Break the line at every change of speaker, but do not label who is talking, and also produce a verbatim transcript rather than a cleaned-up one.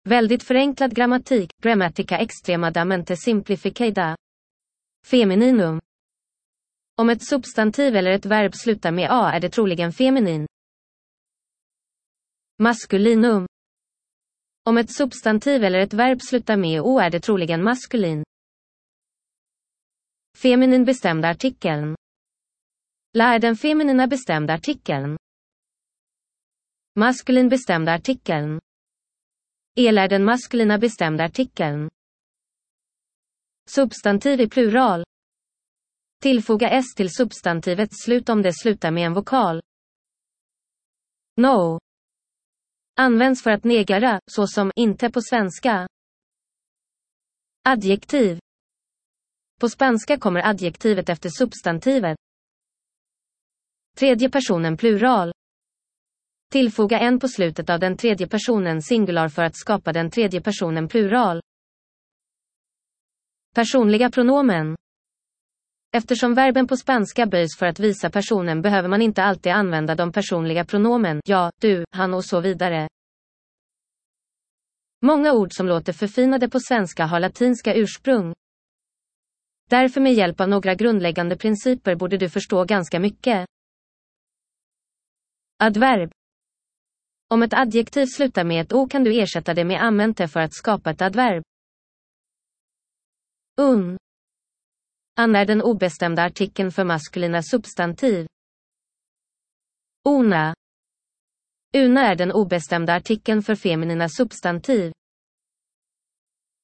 Väldigt förenklad grammatik, grammatica extremadamente simplificada. Femininum. Om ett substantiv eller ett verb slutar med a är det troligen feminin. Maskulinum. Om ett substantiv eller ett verb slutar med o är det troligen maskulin. Feminin bestämda artikeln. La är den feminina bestämda artikeln. Maskulin bestämda artikeln. El är den maskulina bestämda artikeln. Substantiv i plural. Tillfoga s till substantivets slut om det slutar med en vokal. No. Används för att negara, såsom inte på svenska. Adjektiv. På spanska kommer adjektivet efter substantivet. Tredje personen plural. Tillfoga en på slutet av den tredje personen singular för att skapa den tredje personen plural. Personliga pronomen. Eftersom verben på spanska böjs för att visa personen behöver man inte alltid använda de personliga pronomen jag, du, han och så vidare. Många ord som låter förfinade på svenska har latinska ursprung. Därför med hjälp av några grundläggande principer borde du förstå ganska mycket. Adverb. Om ett adjektiv slutar med ett o kan du ersätta det med amente för att skapa ett adverb. Un. An är den obestämda artikeln för maskulina substantiv. Una. Una är den obestämda artikeln för feminina substantiv.